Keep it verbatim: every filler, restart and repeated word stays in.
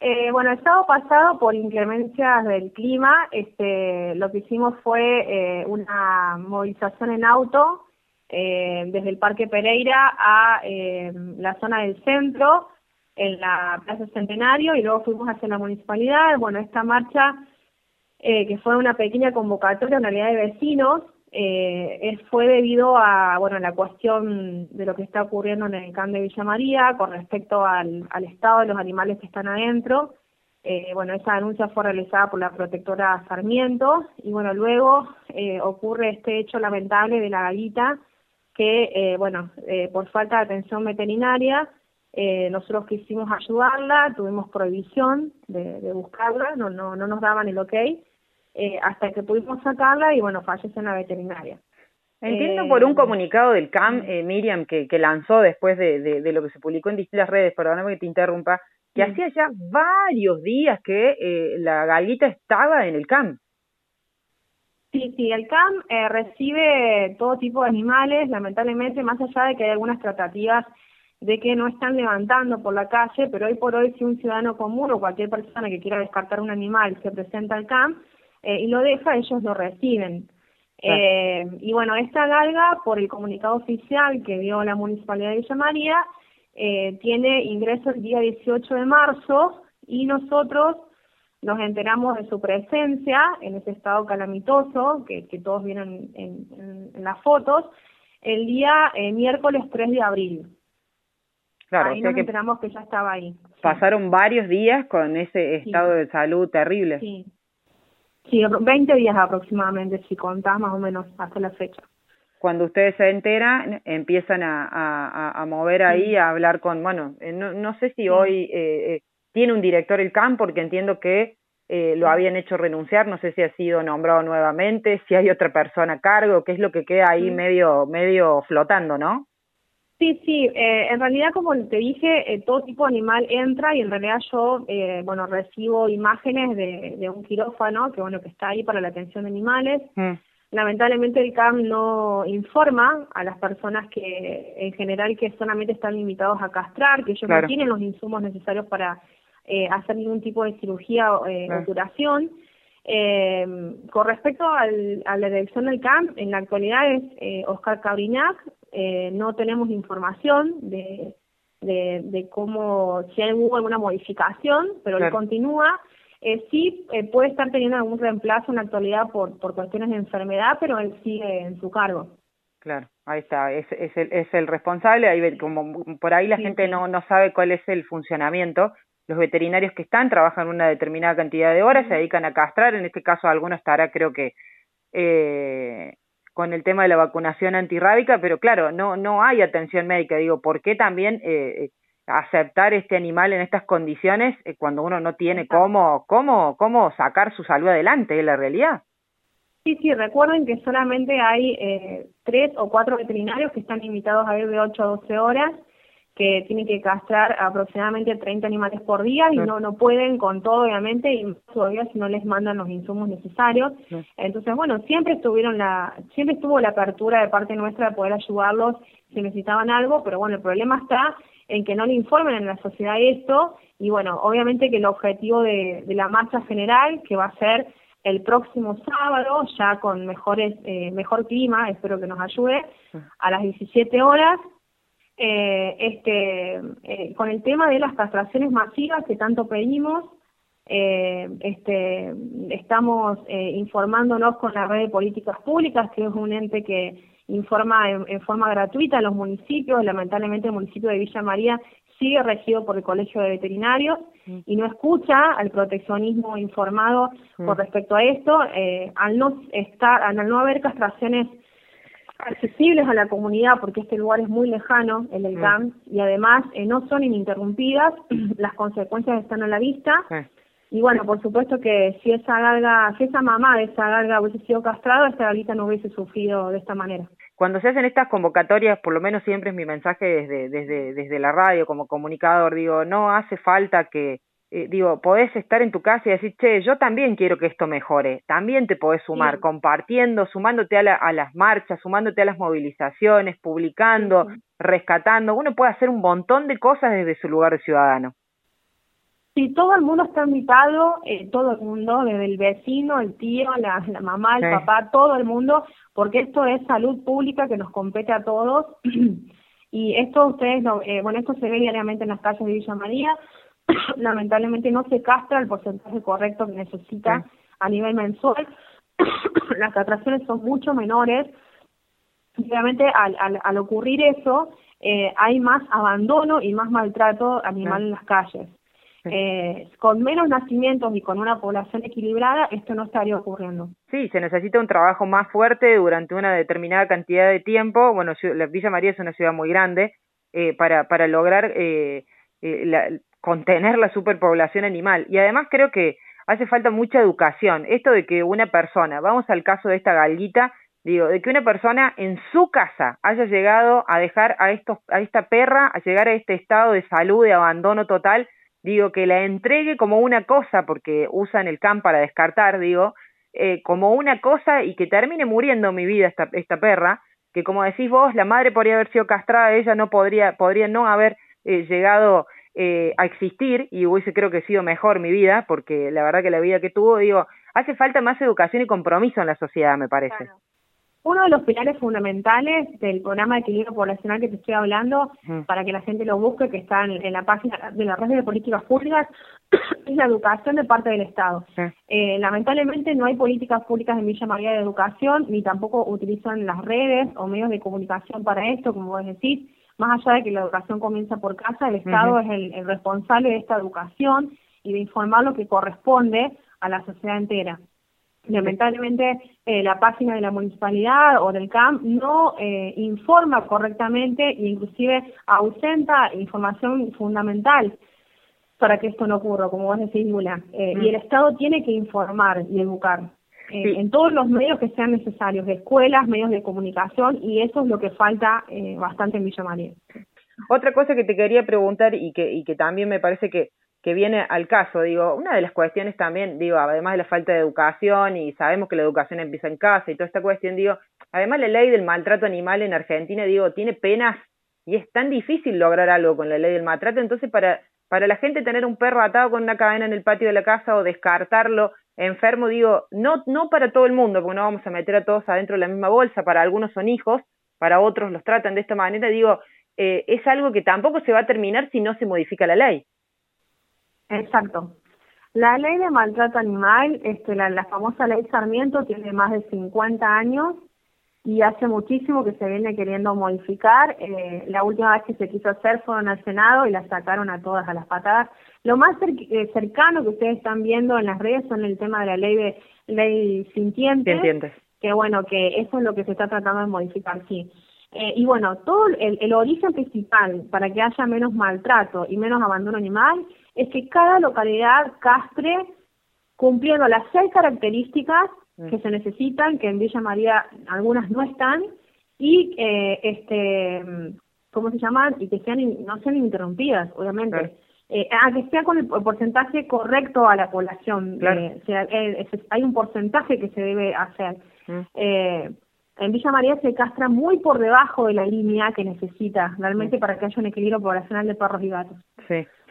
Eh, bueno, el sábado pasado, por inclemencias del clima, este, lo que hicimos fue eh, una movilización en auto eh, desde el Parque Pereira a eh, la zona del centro, en la Plaza Centenario, y luego fuimos hacia la municipalidad. Bueno, esta marcha, eh, que fue una pequeña convocatoria, una realidad de vecinos, eh, es, fue debido a bueno la cuestión de lo que está ocurriendo en el C A M de Villa María con respecto al, al estado de los animales que están adentro. Eh, bueno, esa denuncia fue realizada por la protectora Sarmiento, y bueno, luego eh, ocurre este hecho lamentable de la gallita, que, eh, bueno, eh, por falta de atención veterinaria, eh, nosotros quisimos ayudarla, tuvimos prohibición de, de buscarla, no, no, no nos daban el ok, eh, hasta que pudimos sacarla y, bueno, fallece en la veterinaria. Entiendo Eh, por un comunicado del C A M, eh, Miriam, que, que lanzó después de, de, de lo que se publicó en distintas redes, perdóname que te interrumpa, que sí. hacía ya varios días que eh, la gallita estaba en el C A M. Sí, sí, el C A M eh, recibe todo tipo de animales, lamentablemente, más allá de que hay algunas tratativas de que no están levantando por la calle, pero hoy por hoy si un ciudadano común o cualquier persona que quiera descartar un animal se presenta al C A M eh, y lo deja, ellos lo reciben. Ah, Eh, y bueno, esta galga, por el comunicado oficial que dio la Municipalidad de Villa María, eh, tiene ingreso el día dieciocho de marzo, y nosotros nos enteramos de su presencia en ese estado calamitoso, que, que todos vieron en, en, en las fotos, el día eh, miércoles tres de abril. claro, o Ahí sea nos que enteramos que ya estaba ahí. Sí, pasaron varios días con ese estado sí, de salud terrible. sí. Sí, veinte días aproximadamente, si contás más o menos hasta la fecha. Cuando ustedes se enteran, empiezan a, a, a mover ahí, Sí, a hablar con, bueno, eh, no, no sé si sí, hoy eh, eh, tiene un director el C A M, porque entiendo que eh, lo sí. habían hecho renunciar, no sé si ha sido nombrado nuevamente, si hay otra persona a cargo, qué es lo que queda ahí Mm. medio, medio flotando, ¿no? Sí, sí, eh, en realidad, como te dije, eh, todo tipo de animal entra, y en realidad yo, eh, bueno, recibo imágenes de, de un quirófano que, bueno, que está ahí para la atención de animales. Mm, Lamentablemente el C A M no informa a las personas que, en general, que solamente están limitados a castrar, que ellos no claro, tienen los insumos necesarios para eh, hacer ningún tipo de cirugía eh, o claro. curación. Eh, con respecto al, a la dirección del C A M, en la actualidad es eh, Oscar Cabriñac. Eh, no tenemos información de, de, de cómo, si hubo alguna modificación, pero él Claro. continúa. Eh, sí, eh, puede estar teniendo algún reemplazo en la actualidad por, por cuestiones de enfermedad, pero él sigue en su cargo. Claro, ahí está, es, es, el, es el responsable, ahí ve- como por ahí la Sí, gente sí. no, no sabe cuál es el funcionamiento. Los veterinarios que están trabajan una determinada cantidad de horas, se Mm. dedican a castrar, en este caso alguno estará creo que eh, con el tema de la vacunación antirrábica, pero claro, no, no hay atención médica, digo, ¿por qué también eh, aceptar este animal en estas condiciones eh, cuando uno no tiene Exacto. cómo, cómo, cómo sacar su salud adelante, es la realidad? Sí, sí, recuerden que solamente hay eh, tres o cuatro veterinarios que están invitados a ir de ocho a doce horas, que tienen que castrar aproximadamente treinta animales por día, y Claro, no no pueden con todo, obviamente, y más todavía si no les mandan los insumos necesarios. claro. Entonces, bueno, siempre estuvieron la siempre estuvo la apertura de parte nuestra de poder ayudarlos si necesitaban algo, pero bueno, el problema está en que no le informen en la sociedad esto, y bueno, obviamente que el objetivo de, de la marcha general, que va a ser el próximo sábado, ya con mejores eh, mejor clima, espero que nos ayude, a las diecisiete horas, eh, este, eh, con el tema de las castraciones masivas que tanto pedimos. Eh, este, estamos eh, informándonos con la red de políticas públicas, que es un ente que informa en, en forma gratuita a los municipios. Lamentablemente el municipio de Villa María sigue regido por el Colegio de Veterinarios Mm, y no escucha al proteccionismo informado con mm, respecto a esto. Eh, al no estar, al no haber castraciones accesibles a la comunidad, porque este lugar es muy lejano, el del C A mm, M, y además eh, no son ininterrumpidas, las consecuencias están a la vista. sí. Y bueno, por supuesto que si esa galga, si esa mamá de esa galga hubiese sido castrada, esta galita no hubiese sufrido de esta manera. Cuando se hacen estas convocatorias, por lo menos siempre es mi mensaje desde, desde, desde la radio como comunicador, digo, no hace falta que, eh, digo, podés estar en tu casa y decir, che, yo también quiero que esto mejore, también te podés sumar, Sí, compartiendo, sumándote a, la, a las marchas, sumándote a las movilizaciones, sí, publicando, sí. rescatando, uno puede hacer un montón de cosas desde su lugar de ciudadano. Sí, todo el mundo está invitado, eh, todo el mundo, desde el vecino, el tío, la, la mamá, el Sí. papá, todo el mundo, porque esto es salud pública que nos compete a todos. Y esto ustedes, no, eh, bueno, esto se ve diariamente en las calles de Villa María. Lamentablemente no se castra el porcentaje correcto que necesita Sí. a nivel mensual. Las castraciones son mucho menores. Obviamente, al, al, al ocurrir eso, eh, hay más abandono y más maltrato animal Sí. en las calles. Sí. Eh, con menos nacimientos y con una población equilibrada, esto no estaría ocurriendo. Sí, se necesita un trabajo más fuerte durante una determinada cantidad de tiempo. Bueno, la Villa María es una ciudad muy grande, eh, para, para lograr eh, eh, la, contener la superpoblación animal. Y además creo que hace falta mucha educación. Esto de que una persona, vamos al caso de esta galguita, digo, de que una persona en su casa haya llegado a dejar a, estos, a esta perra, a llegar a este estado de salud, de abandono total, digo, que la entregue como una cosa, porque usan el can para descartar, digo, eh, como una cosa y que termine muriendo mi vida esta, esta perra, que como decís vos, la madre podría haber sido castrada, ella no podría, podría no haber eh, llegado eh, a existir y hubiese creo que sido mejor mi vida, porque la verdad que la vida que tuvo, digo, hace falta más educación y compromiso en la sociedad, me parece. Claro. Uno de los pilares fundamentales del programa de equilibrio poblacional que te estoy hablando, uh-huh. para que la gente lo busque, que está en, en la página de la Red de Políticas Públicas, es la educación de parte del Estado. Uh-huh. Eh, lamentablemente no hay políticas públicas en Villa María de educación, ni tampoco utilizan las redes o medios de comunicación para esto, como vos decís. Más allá de que la educación comienza por casa, el Estado uh-huh. es el, el responsable de esta educación y de informar lo que corresponde a la sociedad entera. Lamentablemente, eh, la página de la municipalidad o del C A M no eh, informa correctamente e inclusive ausenta información fundamental para que esto no ocurra, como vos decís, Lula. Eh, mm. Y el Estado tiene que informar y educar eh, sí. en todos los medios que sean necesarios, de escuelas, medios de comunicación, y eso es lo que falta eh, bastante en Villa María. Otra cosa que te quería preguntar y que, y que también me parece que que viene al caso, digo, una de las cuestiones también, digo, además de la falta de educación, y sabemos que la educación empieza en casa y toda esta cuestión, digo, además la ley del maltrato animal en Argentina, digo, tiene penas y es tan difícil lograr algo con la ley del maltrato, entonces para, para la gente tener un perro atado con una cadena en el patio de la casa o descartarlo enfermo, digo, no, no para todo el mundo, porque no vamos a meter a todos adentro de la misma bolsa, para algunos son hijos, para otros los tratan de esta manera, digo, eh, es algo que tampoco se va a terminar si no se modifica la ley. Exacto. La ley de maltrato animal, este, la, la famosa ley Sarmiento, tiene más de cincuenta años y hace muchísimo que se viene queriendo modificar. Eh, la última vez que se quiso hacer fueron al Senado y la sacaron a todas a las patadas. Lo más cer- eh, cercano que ustedes están viendo en las redes son el tema de la ley de ley sintiente, Sintientes. que bueno, que eso es lo que se está tratando de modificar, sí. Eh, y bueno, todo el, el origen principal para que haya menos maltrato y menos abandono animal es que cada localidad castre cumpliendo las seis características mm. que se necesitan, que en Villa María algunas no están, y eh, este, ¿cómo se llaman? Y que sean no sean interrumpidas, obviamente. Claro. Eh, a que sea con el porcentaje correcto a la población. Claro. Eh, o sea, eh, es, hay un porcentaje que se debe hacer. Mm. Eh, En Villa María se castra muy por debajo de la línea que necesita realmente sí. para que haya un equilibrio poblacional de perros y gatos. Sí.